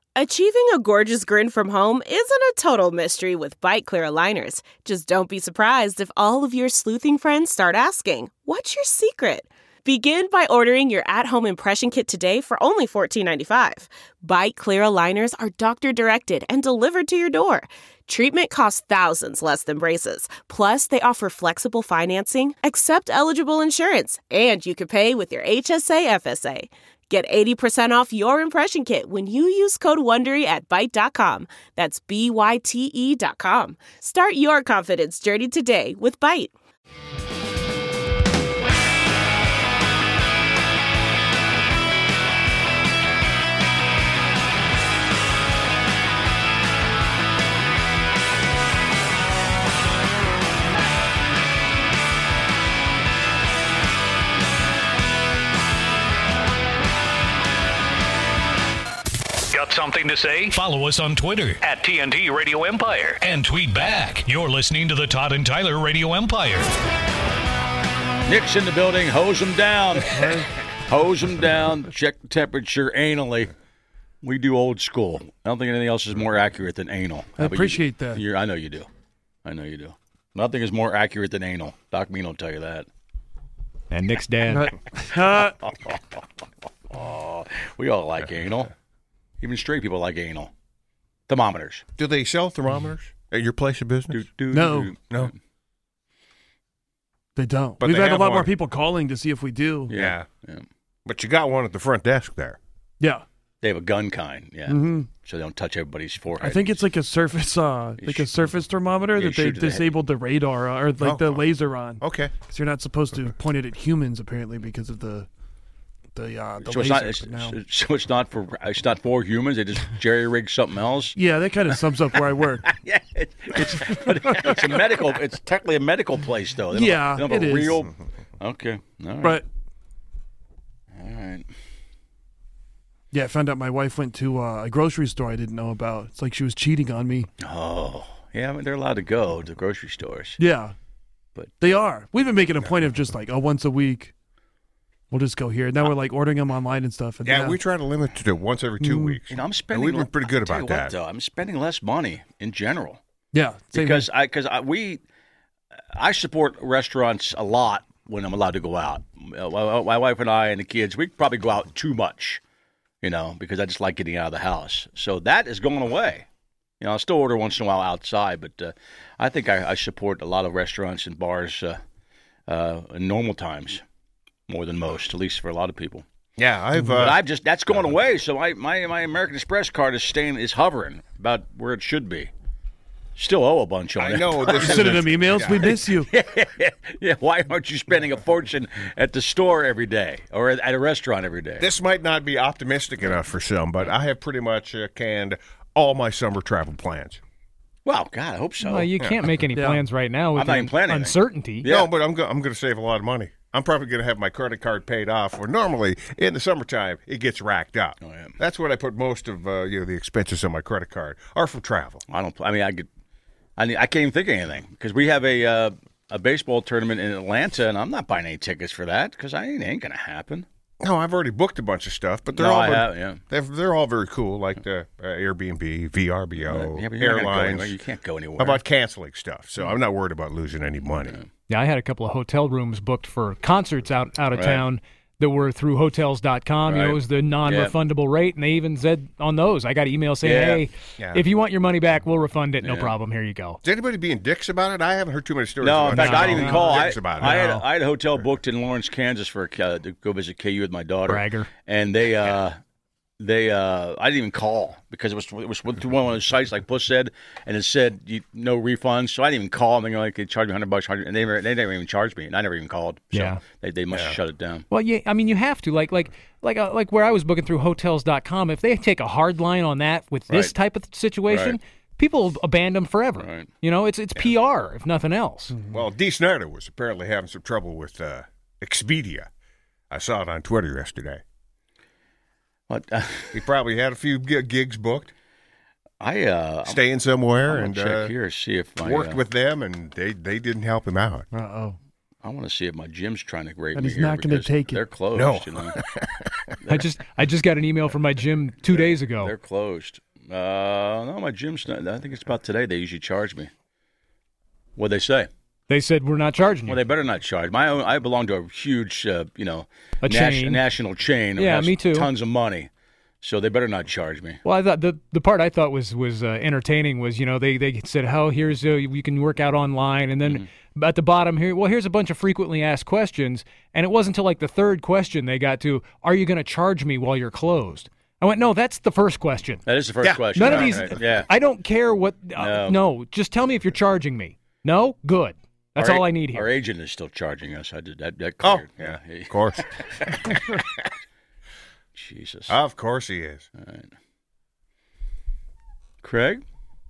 Achieving a gorgeous grin from home isn't a total mystery with Byte Clear aligners. Just don't be surprised if all of your sleuthing friends start asking, "What's your secret?" Begin by ordering your at-home impression kit today for only $14.95. Byte Clear aligners are doctor-directed and delivered to your door. Treatment costs thousands less than braces. Plus, they offer flexible financing, accept eligible insurance, and you can pay with your HSA FSA. Get 80% off your impression kit when you use code WONDERY at Byte.com. That's BYTE.com. Start your confidence journey today with Byte. Got something to say? Follow us on Twitter at TNT Radio Empire and tweet back. You're listening to the Todd and Tyler Radio Empire. Nick's in the building. Hose them down. Hose them down. Check the temperature anally. We do old school. I don't think anything else is more accurate than anal. I appreciate that. I know you do. I know you do. Nothing is more accurate than anal. Doc Mean will tell you that. And Nick's dad. Oh, we all like anal. Even straight people like anal. Thermometers. Do they sell thermometers at your place of business? No. They don't. But We've they had a have lot more one. people calling to see if we do. Yeah. But you got one at the front desk there. Yeah. They have a gun kind, yeah. Mhm. So they don't touch everybody's forehead. I think it's like a surface, surface thermometer you that they shoot it at- disabled the radar or like the laser on. Okay. Because you're not supposed to point it at humans apparently because of the so laser. it's but now- so it's not for humans. They just jerry rig something else. Yeah, that kind of sums up where I work. Yeah, it's a medical. It's technically a medical place though. They don't have it a is. real. Okay, all right. But all right. yeah, I found out my wife went to a grocery store I didn't know about. It's like she was cheating on me. Oh, yeah. I mean, they're allowed to go to grocery stores. Yeah, but they are. We've been making a point of just like once a week. We'll just go here. Now we're like ordering them online and stuff. And Yeah, we try to limit it to once every 2 weeks. You know, I'm And spending. we've been pretty good I'll tell about you that. what, though, I'm spending less money in general. Yeah, same because here. I support restaurants a lot when I'm allowed to go out. My wife and I and the kids, we probably go out too much, because I just like getting out of the house. So that is going away. I'll still order once in a while outside, but I think I support a lot of restaurants and bars in normal times more than most, at least for a lot of people. Yeah, that's going away. So my American Express card is hovering about where it should be. Still owe a bunch on it. I know. Sending them emails. We miss you. Yeah, why aren't you spending a fortune at the store every day or at a restaurant every day? This might not be optimistic enough for some, but I have pretty much canned all my summer travel plans. Well, God, I hope so. Well, you can't make any plans right now with I'm not even planning anything. uncertainty. No, but I'm going to save a lot of money. I'm probably going to have my credit card paid off, where normally in the summertime it gets racked up. Oh, yeah. That's when I put most of the expenses on my credit card, or for travel. I can't even think of anything because we have a baseball tournament in Atlanta, and I'm not buying any tickets for that because it ain't going to happen. No, I've already booked a bunch of stuff, but they're they're all very cool, like the Airbnb, VRBO, Yeah, but you're not gonna go airlines. anywhere. You can't go anywhere. How about canceling stuff? So I'm not worried about losing any money. Yeah, I had a couple of hotel rooms booked for concerts out of Right. town that were through Hotels.com. Right. It was the non-refundable rate, and they even said on those, I got an email saying, Yeah. if you want your money back, we'll refund it. No problem. Here you go. Is anybody being dicks about it? I haven't heard too many stories. No, about in fact, I didn't even call. Dicks about it. I had a hotel booked in Lawrence, Kansas to go visit KU with my daughter. Bragger. And I didn't even call because it was through one of those sites like Puss said, and it said no refunds. So I didn't even call. And they charged me $100, and they never even charged me, and I never even called. So Yeah. they must have shut it down. Well, yeah, I mean, you have to. Like where I was booking through Hotels.com, if they take a hard line on that with this Right. type of situation, Right. people will abandon them forever. Right. It's PR, if nothing else. Well, Dee Snyder was apparently having some trouble with Expedia. I saw it on Twitter yesterday. What? He probably had a few gigs booked, staying somewhere, I'm and gonna check here see if worked with them, and they didn't help him out. Uh-oh. I want to see if my gym's trying to rape And me he's here not gonna because take it. They're closed. No. You know? I just got an email from my gym 2 days ago. They're closed. No, my gym's not. I think it's about today. They usually charge me. What'd they say? They said we're not charging you. Well, they better not charge. I belong to a huge, chain. national chain. That Yeah, has me too. Tons of money, so they better not charge me. Well, I thought the part I thought was entertaining was they said, "Oh, here's you can work out online," and then at the bottom here, here's a bunch of frequently asked questions, and it wasn't until like the third question they got to, "Are you going to charge me while you're closed?" I went, "No, that's the first question. That is the first question. None of Right, these. right. Yeah. I don't care what. No. No, just tell me if you're charging me. No, good. That's all I need Our here. agent is still charging us. I did that. That Oh, cleared. yeah, He- of course. Jesus. Of course he is. All right. Craig,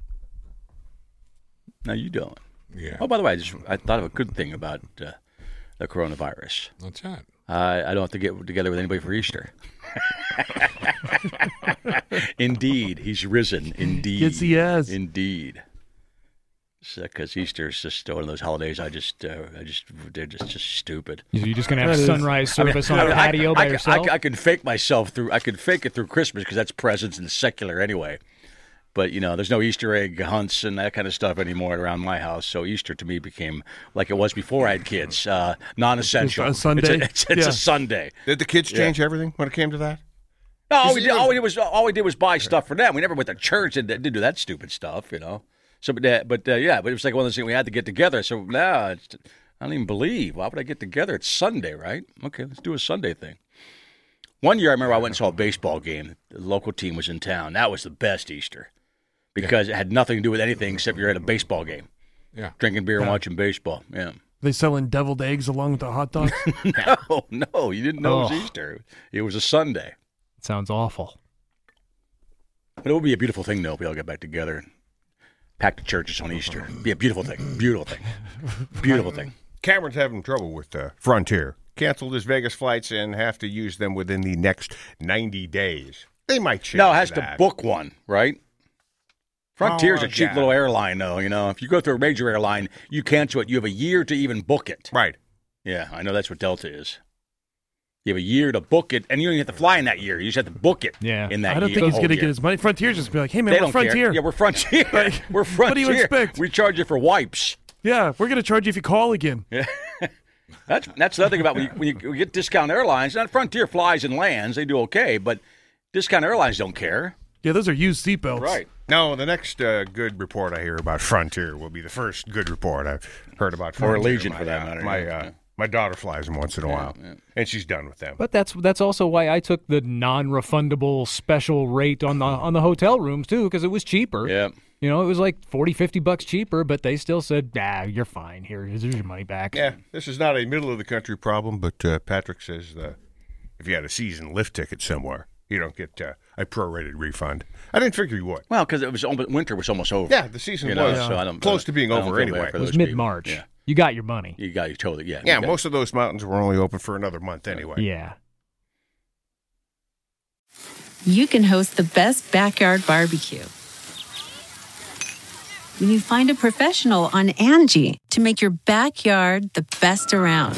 how you doing? Yeah. Oh, by the way, I thought of a good thing about the coronavirus. What's that? I don't have to get together with anybody for Easter. Indeed, he's risen. Indeed, Yes, he has. Indeed, because Easter is just one of those holidays. They're just stupid. You're just gonna have That is- sunrise service on a patio by yourself. I can fake myself through. I can fake it through Christmas because that's presents and secular anyway. But there's no Easter egg hunts and that kind of stuff anymore around my house. So Easter to me became like it was before I had kids, non-essential. It's a Sunday? It's Yeah. a Sunday. Did the kids change everything when it came to that? No, all we did was buy stuff for them. We never went to church and didn't do that stupid stuff, So, but it was like one of those things we had to get together. So I don't even believe. Why would I get together? It's Sunday, right? Okay, let's do a Sunday thing. One year, I remember I went and saw a baseball game. The local team was in town. That was the best Easter because it had nothing to do with anything except you're at a baseball game. Yeah. Drinking beer and watching baseball. Yeah. They selling deviled eggs along with the hot dogs. No, you didn't know it was Easter. It was a Sunday. Sounds awful. But it would be a beautiful thing, though, if we all get back together and pack the churches on Easter. It'd be a beautiful thing. Beautiful thing. Beautiful thing. Cameron's having trouble with Frontier. Canceled his Vegas flights and have to use them within the next 90 days. They might change No, it has that. to book one, right? Frontier's Oh, a cheap yeah. little airline, though. If you go through a major airline, you cancel it. You have a year to even book it. Right. Yeah, I know that's what Delta is. You have a year to book it, and you don't even have to fly in that year. You just have to book it Yeah. in that I don't year. think he's whole going to year. get his money. Frontier's just be like, hey, man, They we're don't Frontier. care. Yeah, we're Frontier. Like, We're Frontier. what do you expect? We charge you for wipes. Yeah, we're going to charge you if you call again. That's the other thing about when you get discount airlines. Not Frontier flies and lands; they do okay, but discount airlines don't care. Yeah, those are used seatbelts. Right. No, the next good report I hear about Frontier will be the first good report I've heard about Or Frontier. Allegiant, for that matter. My daughter flies them once in a while, and she's done with them. But that's also why I took the non-refundable special rate on the hotel rooms too, because it was cheaper. Yeah. It was like $40-50 cheaper, but they still said, you're fine. Here's your money back. Yeah, this is not a middle of the country problem, but Patrick says if you had a season lift ticket somewhere, you don't get a prorated refund. I didn't figure you would. Well, because winter was almost over. Yeah, the season So was I don't, close to being I don't over feel bad anyway. for It was those people. mid-March. Yeah. You got your money. You totally, yeah. Yeah, You most of those mountains were only open for another month anyway. Yeah. You can host the best backyard barbecue when you find a professional on Angie to make your backyard the best around.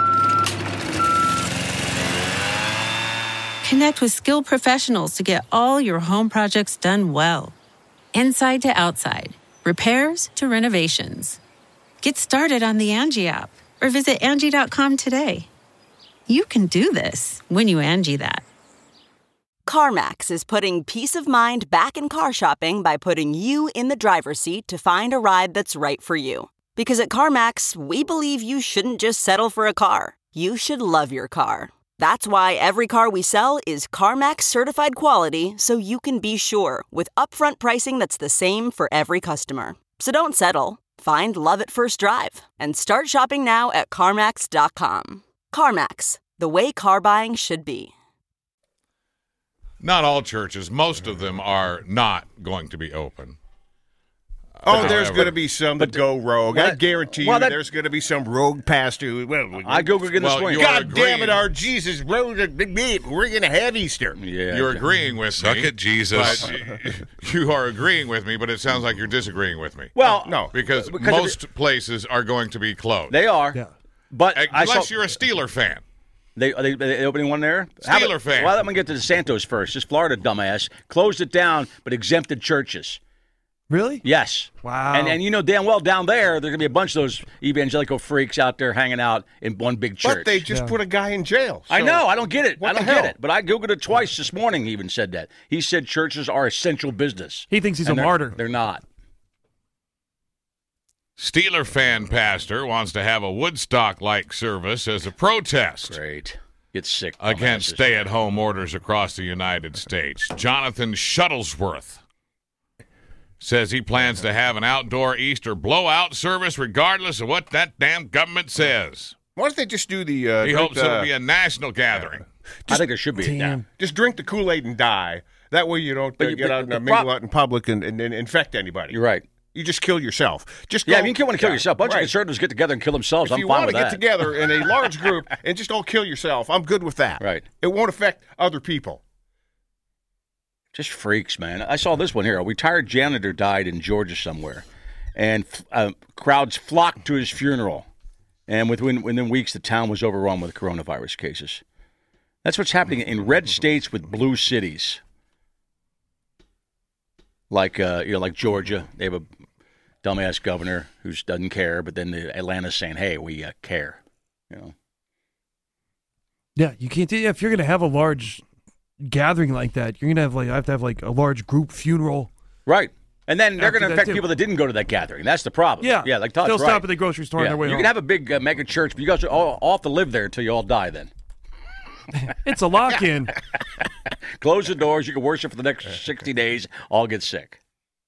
Connect with skilled professionals to get all your home projects done well. Inside to outside, repairs to renovations. Get started on the Angie app or visit Angie.com today. You can do this when you Angie that. CarMax is putting peace of mind back in car shopping by putting you in the driver's seat to find a ride that's right for you. Because at CarMax, we believe you shouldn't just settle for a car. You should love your car. That's why every car we sell is CarMax certified quality, so you can be sure with upfront pricing that's the same for every customer. So don't settle. Find love at first drive and start shopping now at CarMax.com. CarMax, the way car buying should be. Not all churches, most of them are not going to be open. Oh, there's going to be some that go rogue. I guarantee you there's going to be some rogue pastor who, I go again this morning. God damn it, our Jesus rose. We're going to have Easter. Yeah, You're agreeing with Suck me. it, Jesus. But you are agreeing with me, but it sounds like you're disagreeing with me. Well, No. Because because most places are going to be closed. they are. Yeah. But Unless you're a Steeler fan. Are they opening one there? Steeler fan. Well, let me get to the Santos first. This Florida dumbass closed it down, but exempted churches. Really? Yes. Wow. And you know damn well down there going to be a bunch of those evangelical freaks out there hanging out in one big church. But they just put a guy in jail. So I know. I don't get it. What I don't the hell? get it. But I Googled it twice this morning. He even said that. He said churches are essential business. He thinks he's And a martyr. They're not. Steeler fan pastor wants to have a Woodstock-like service as a protest Great. Get sick. against dumbasses. stay-at-home orders across the United States. Jonathan Shuttlesworth says he plans to have an outdoor Easter blowout service regardless of what that damn government says. Why don't they just do the... He hopes it'll be a national gathering. I think there should be. Yeah. Just drink the Kool-Aid and die. That way you don't get out and mingle out in public and infect anybody. You're right. You just kill yourself. Just Yeah, go, you can want to kill yourself. A bunch of right. conservatives get together and kill themselves. If I'm you fine want with to that. get together in a large group and just all kill yourself, I'm good with that. Right. It won't affect other people. Just freaks, man. I saw this one here. A retired janitor died in Georgia somewhere, and crowds flocked to his funeral. And within weeks, the town was overrun with coronavirus cases. That's what's happening in red states with blue cities, like like Georgia. They have a dumbass governor who doesn't care, but then Atlanta's saying, "Hey, we care." Yeah, you can't. If you're going to have a large gathering like that, you're going to have to have a large group funeral. Right. And then they're After going to that, infect too. people that didn't go to that gathering. That's the problem. Yeah, like Todd's they'll right. stop at the grocery store on their way You home. can have a big mega church, but you guys are all have to live there until you all die then. It's a lock-in. Close the doors. You can worship for the next 60 days. All get sick.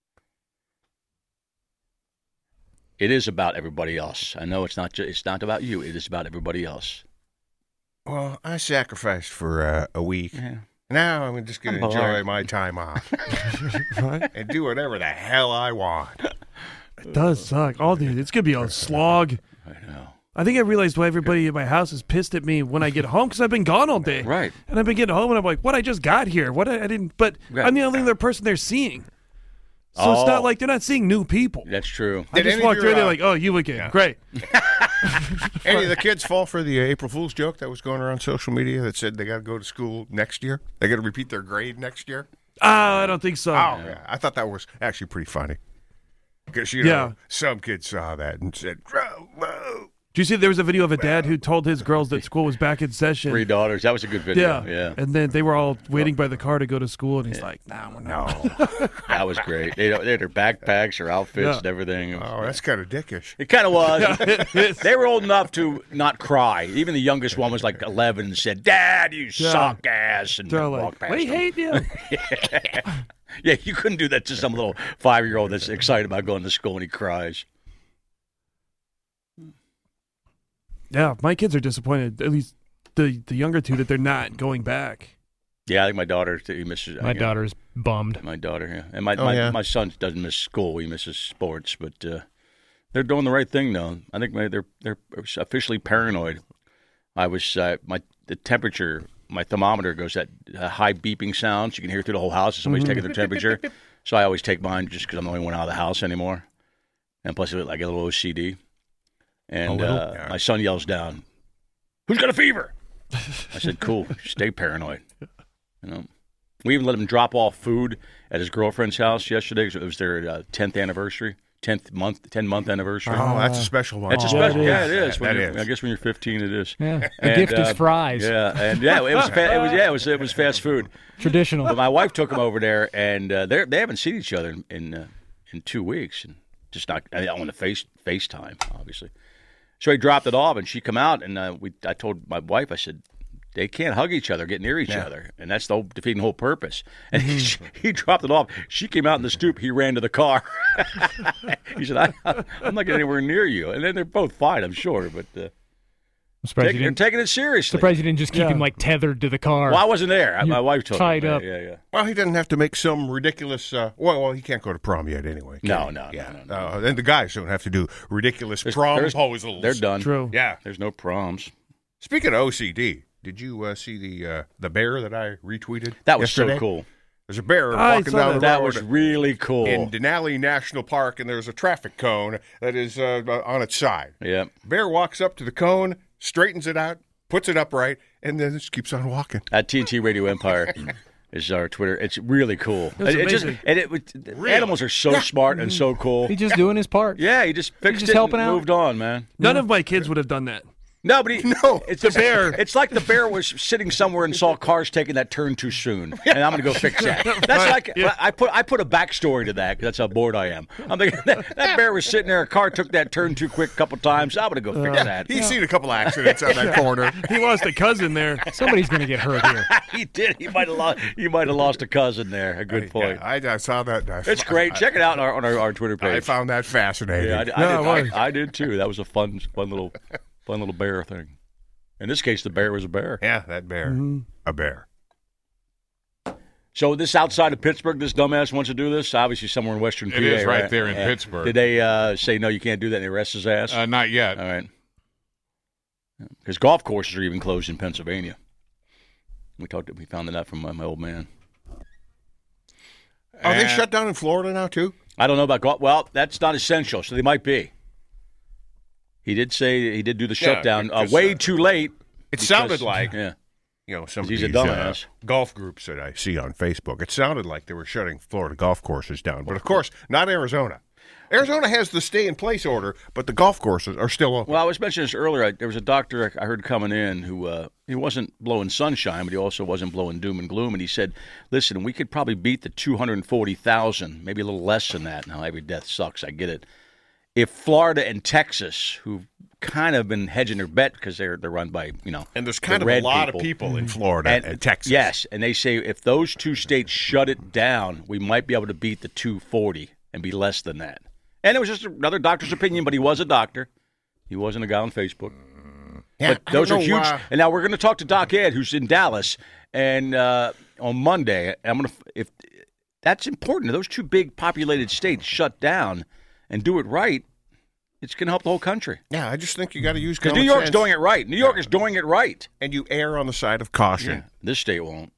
It is about everybody else. I know it's not about you. It is about everybody else. Well, I sacrificed for a week. Yeah. Now I'm just going to enjoy my time off and do whatever the hell I want. It does suck. Dude, it's going to be a slog. I know. I think I realized why everybody in my house is pissed at me when I get home because I've been gone all day. Right. And I've been getting home and I'm like, what? I just got here. What? I didn't. But Right. I'm the only other person they're seeing. So it's not like they're not seeing new people. That's true. I just walked through. They're like, "Oh, you again? Yeah. Great." Any of the kids fall for the April Fool's joke that was going around social media that said they got to go to school next year? They got to repeat their grade next year? I don't think so. Oh, yeah. I thought that was actually pretty funny. Because, some kids saw that and said, whoa. Did you see there was a video of a dad who told his girls that school was back in session? 3 daughters. That was a good video. Yeah. And then they were all waiting by the car to go to school, and he's like, "No, we're not." That was great. They had their backpacks, their outfits, and everything. Oh, that's kind of dickish. It kind of was. They were old enough to not cry. Even the youngest one was like 11 and said, "Dad, you suck ass," and They're walked like, past "We them. hate you." Yeah, you couldn't do that to some little 5-year-old that's excited about going to school and he cries. Yeah, my kids are disappointed. At least the younger two that they're not going back. Yeah, I think my daughter he misses. My daughter's bummed. My daughter, yeah, and my son doesn't miss school. He misses sports, but they're doing the right thing though. I think they're officially paranoid. I was the temperature. My thermometer goes at high beeping sounds. You can hear through the whole house if somebody's taking their temperature. So I always take mine just because I'm the only one out of the house anymore. And plus, I get a little OCD. And my son yells down, "Who's got a fever?" I said, "Cool, stay paranoid." We even let him drop off food at his girlfriend's house yesterday. It was their 10th anniversary. 10-month anniversary. Oh, that's a special one. It's a special. Yeah, Yeah, it is. That is. I guess when you're 15, it is. Yeah, the gift is fries. Yeah, and it was fast food. Traditional. But my wife took him over there, and they haven't seen each other in 2 weeks, and just not on the FaceTime, obviously. So he dropped it off, and she come out, and I told my wife, I said, they can't hug each other, get near each other, and that's defeating the whole purpose. And he dropped it off. She came out in the stoop. He ran to the car. He said, I'm not getting anywhere near you. And then they're both fine, I'm sure, but I'm surprised they're taking it seriously. surprised you didn't just keep him tethered to the car. Well, I wasn't there. My wife took tied him. up. Yeah. Well, he doesn't have to make some ridiculous. Well, he can't go to prom yet anyway. No. And the guys don't have to do ridiculous promposals. They're done. True. Yeah. There's no proms. Speaking of OCD, did you see the bear that I retweeted? That was yesterday? so cool. There's a bear I walking saw down the That road was really cool. in Denali National Park, and there's a traffic cone that is on its side. Yeah. Bear walks up to the cone, straightens it out, puts it upright, and then just keeps on walking. At TNT Radio Empire is our Twitter. It's really cool. It's amazing. Animals are so smart and so cool. He's just doing his part. Yeah, he just fixed just it helping and out. moved on, man. None of my kids would have done that. No, but it's the bear. It's like the bear was sitting somewhere and saw cars taking that turn too soon, and I'm going to go fix that. That's like I put a backstory to that because that's how bored I am. I'm thinking that bear was sitting there, a car took that turn too quick a couple times. I'm going to go fix that. He's seen a couple accidents on that corner. He lost a cousin there. Somebody's going to get hurt here. He did. He might have lost a cousin there. A good point. I saw that. It's great. Check it out on our Twitter page. I found that fascinating. Yeah, I did too. That was a fun little bear thing. In this case, the bear was a bear. Yeah, that bear. A bear. So this outside of Pittsburgh, this dumbass wants to do this? Obviously somewhere in Western PA. It is right there in Pittsburgh. Did they say, no, you can't do that, and they arrest his ass? Not yet. All right. Because golf courses are even closed in Pennsylvania. We found that out from my old man. Are they shut down in Florida now, too? I don't know about golf. Well, that's not essential, so they might be. He did say he did do the shutdown way too late. It sounded like, some of he's a these dumbass. golf groups that I see on Facebook. It sounded like they were shutting Florida golf courses down. But, of course, not Arizona. Arizona has the stay-in-place order, but the golf courses are still open. Well, I was mentioning this earlier. There was a doctor I heard coming in who he wasn't blowing sunshine, but he also wasn't blowing doom and gloom. And he said, listen, we could probably beat the 240,000, maybe a little less than that. Now, every death sucks. I get it. If Florida and Texas, who've kind of been hedging their bet because they're run by, and there's kind of a lot of people in Florida and Texas. Yes, and they say if those two states shut it down, we might be able to beat the 240 and be less than that. And it was just another doctor's opinion, but he was a doctor. He wasn't a guy on Facebook. Yeah, but those are huge. And now we're going to talk to Doc Ed, who's in Dallas, and on Monday, if that's important. If those two big populated states shut down and do it right, it's going to help the whole country. Yeah, I just think you got to use common sense. Because New York's sense. doing it right. New York is doing it right. And you err on the side of caution. Yeah, this state won't.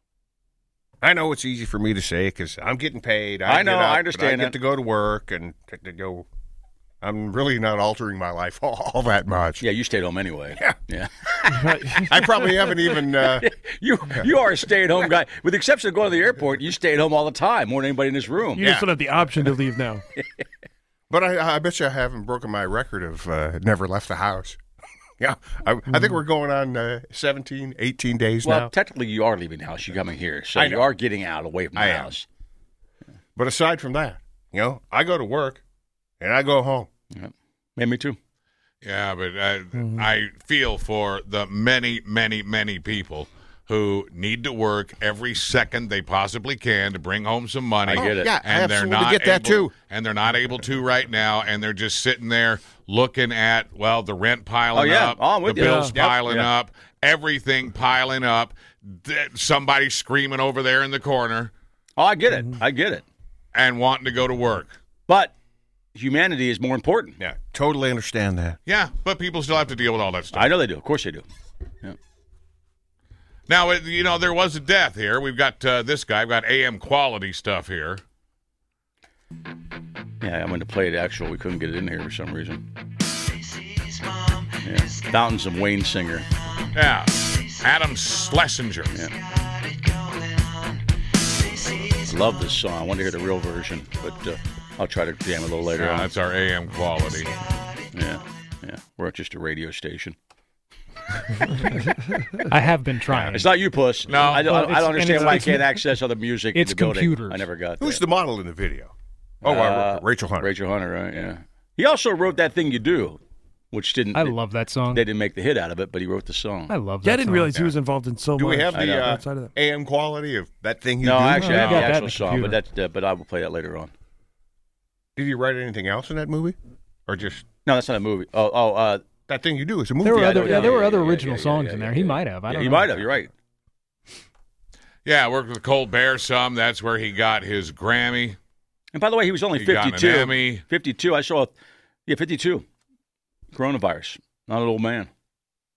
I know it's easy for me to say because I'm getting paid. I know, I understand I get to go to work and to go. I'm really not altering my life all that much. Yeah, you stayed home anyway. Yeah. I probably haven't even. You are a stay-at-home guy. With the exception of going to the airport, you stay at home all the time, more than anybody in this room. You just don't have the option to leave now. But I bet you I haven't broken my record of never left the house. Yeah, I think we're going on 17, 18 days now. Well, technically you are leaving the house. You're coming here. So you are getting out away from the house. But aside from that, I go to work and I go home. Yeah, me too. Yeah, but I feel for the many, many, many people who need to work every second they possibly can to bring home some money. I get it. Yeah, and I they're not get that too. And they're not able to right now, and they're just sitting there looking at, the rent piling up, the bills piling up, everything piling up, somebody screaming over there in the corner. Oh, I get it. I get it. And wanting to go to work. But humanity is more important. Yeah, totally understand that. Yeah, but people still have to deal with all that stuff. I know they do. Of course they do. Yeah. Now, there was a death here. We've got this guy. I've got AM quality stuff here. Yeah, I'm going to play it actual. We couldn't get it in here for some reason. Yeah. Fountains of Wayne Singer. Yeah. Adam Schlesinger. Yeah. Love this song. I want to hear the real version, but I'll try to jam a little later on. That's our AM quality. Yeah. We're just a radio station. I have been trying. It's not you, Puss. No. I don't understand why I can't access other music it's in the building. computers. I never got Who's that. the model in the video? Rachel Hunter. Rachel Hunter, right, yeah. He also wrote That Thing You Do, which didn't... I love that song. They didn't make the hit out of it, but he wrote the song. I love that I didn't song. realize he was involved in so much. Do we have the outside of that. AM quality of That Thing You No, Do? actually, I have got the that in actual the song, computer. but I will play that later on. Did he write anything else in that movie? Or just... No, that's not a movie. That Thing You Do is a movie. There were other, yeah, there were yeah, other yeah, original yeah, songs yeah, in yeah, there. He might have. I don't know. He might have. You're right. Yeah, worked with Colbert some. That's where he got his Grammy. And by the way, he was only He got an 52. Emmy. 52. I saw, 52. Coronavirus. Not an old man.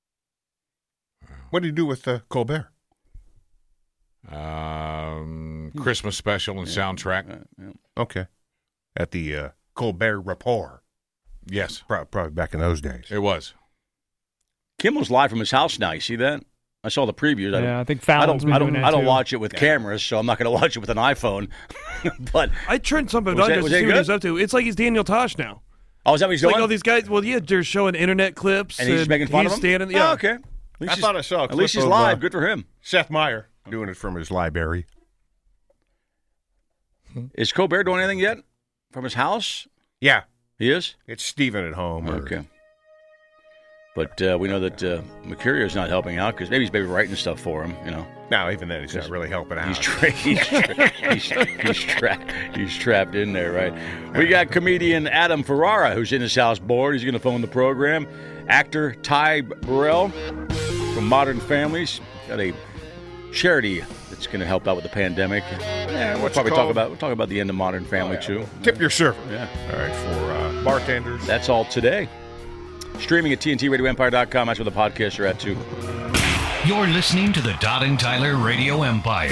What did he do with Colbert? He Christmas special and soundtrack. Okay. At the Colbert Report. Yes. Probably back in those days. It was. Kimmel's live from his house now. You see that? I saw the previews. I think Fallon's been doing that I don't too. watch it with cameras, so I'm not going to watch it with an iPhone. But I turned something Was on that- just was to that see what good? he's up to. It's like he's Daniel Tosh now. oh, is that what he's It's like doing? all these guys. Well, yeah, they're showing internet clips, and he's just making fun of him. Standing, yeah. Oh, okay. At least I he's- thought I saw a At clip least he's of, live. Good for him. Seth Meyer doing it from his library. Is Colbert doing anything yet from his house? Yeah. He is? It's Stephen at home. Okay. But we know that Mercurio's not helping out because maybe he's writing stuff for him, you know. No, even then, he's not really helping out. He's trapped in there, right? We got comedian Adam Ferrara, who's in his house bored. He's going to phone the program. Actor Ty Burrell from Modern Families. Got a charity that's going to help out with the pandemic. Yeah, we'll What's probably it called? talk about the end of Modern Family too. Tip your server. Yeah. All right, for bartenders. That's all today. Streaming at TNTRadioEmpire.com. That's where the podcasts are at too. You're listening to the Todd and Tyler Radio Empire.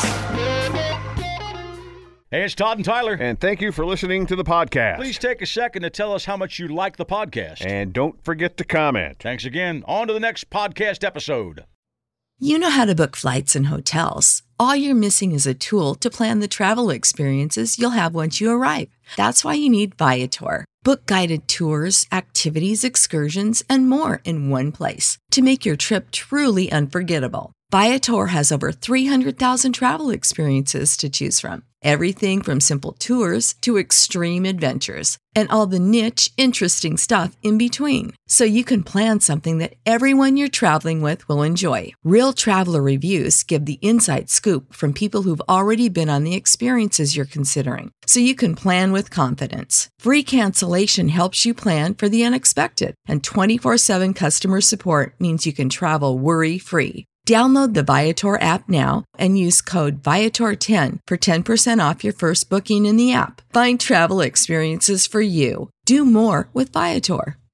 Hey, it's Todd and Tyler. And thank you for listening to the podcast. Please take a second to tell us how much you like the podcast. And don't forget to comment. Thanks again. On to the next podcast episode. You know how to book flights and hotels. All you're missing is a tool to plan the travel experiences you'll have once you arrive. That's why you need Viator. Book guided tours, activities, excursions, and more in one place to make your trip truly unforgettable. Viator has over 300,000 travel experiences to choose from. Everything from simple tours to extreme adventures and all the niche, interesting stuff in between. So you can plan something that everyone you're traveling with will enjoy. Real traveler reviews give the inside scoop from people who've already been on the experiences you're considering. So you can plan with confidence. Free cancellation helps you plan for the unexpected. And 24/7 customer support means you can travel worry-free. Download the Viator app now and use code Viator10 for 10% off your first booking in the app. Find travel experiences for you. Do more with Viator.